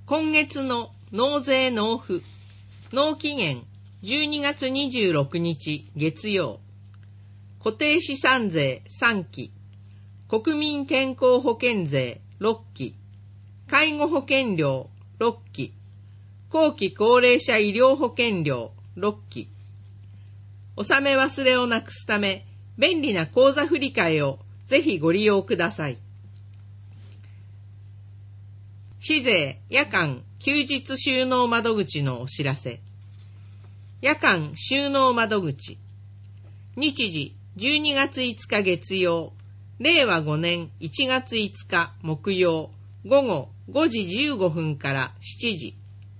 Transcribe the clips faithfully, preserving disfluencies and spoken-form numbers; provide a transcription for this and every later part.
今月の納税納付、納期限じゅうにがつにじゅうろくにち月曜、固定資産税さんき、国民健康保険税ろっき、介護保険料ろっき、後期高齢者医療保険料ろっき。納め忘れをなくすため、便利な口座振替をぜひご利用ください。市税夜間休日収納窓口のお知らせ。夜間収納窓口。日時じゅうにがついつか月曜、れいわごねんいちがついつか木曜、午後ごじじゅうごふんからしちじ。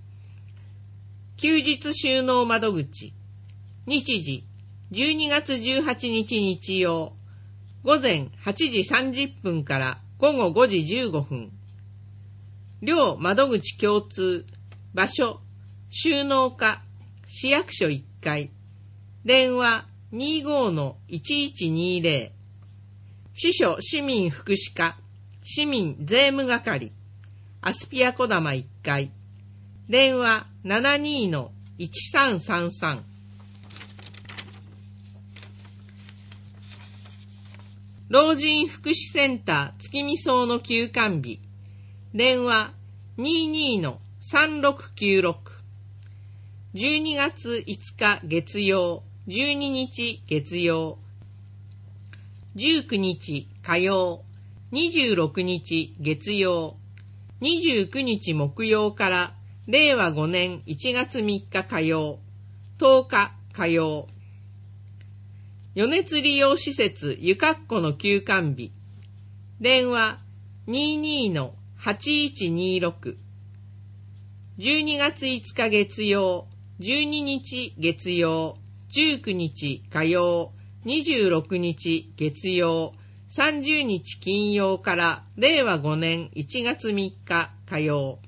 休日収納窓口。日時じゅうにがつじゅうはちにち日曜、午前はちじさんじゅっぷんから午後ごじじゅうごふん。両窓口共通。場所、収納課、市役所いっかい。電話 にじゅうごのいちいちにじゅう。支所市民福祉課、市民税務係。アスピアこだまいっかい。電話 ななじゅうにのいちさんさんさん。老人福祉センター月見荘の休館日。電話 にじゅうにのさんろくきゅうろく。じゅうにがついつか月曜、じゅうににち月曜、じゅうくにち火曜、にじゅうろくにち月曜、にじゅうくにち木曜かられいわごねんいちがつみっか火曜、とおか火曜。余熱利用施設ゆかっこの休館日。電話 にじゅうにのはちいちにろく。じゅうにがついつか月曜、じゅうににち月曜、じゅうくにち火曜、にじゅうろくにち月曜、さんじゅうにち金曜かられいわごねんいちがつみっか火曜。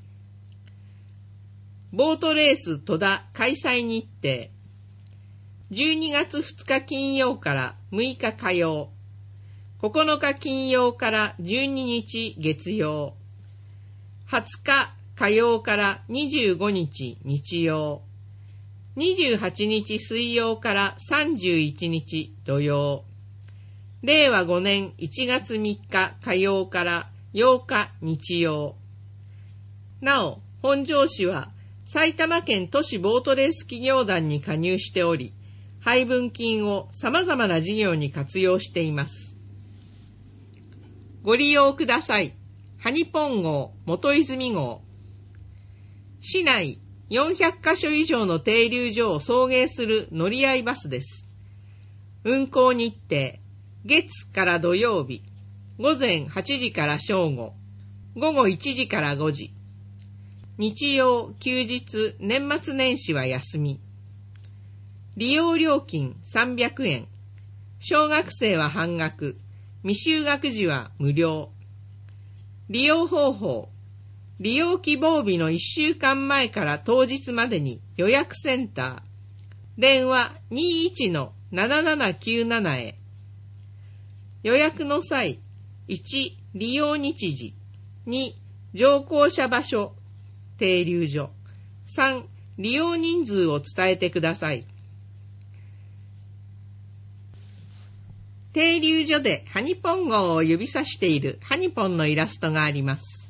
ボートレース戸田開催日程。じゅうにがつふつか金曜からむいか火曜、ここのか金曜からじゅうににち月曜、はつか火曜からにじゅうごにち日曜、にじゅうはちにち水曜からさんじゅういちにち土曜、れいわごねんいちがつみっか火曜からようか日曜。なお、本庄市は埼玉県都市ボートレース企業団に加入しており、配分金を様々な事業に活用しています。ご利用ください。ハニポン号、元泉号。市内よんひゃくかしょ以上の停留所を送迎する乗り合いバスです。運行日程、月から土曜日、ごぜんはちじから正午、ごごいちじからごじ。日曜、休日、年末年始は休み。利用料金さんびゃくえん。小学生は半額。未就学児は無料。利用方法。利用希望日のいっしゅうかんまえから当日までに予約センター。電話 にじゅういちのななななきゅうなな へ。予約の際、いち、利用日時。に、乗降者場所、停留所。さん、利用人数を伝えてください。停留所でハニポン号を指さしているハニポンのイラストがあります。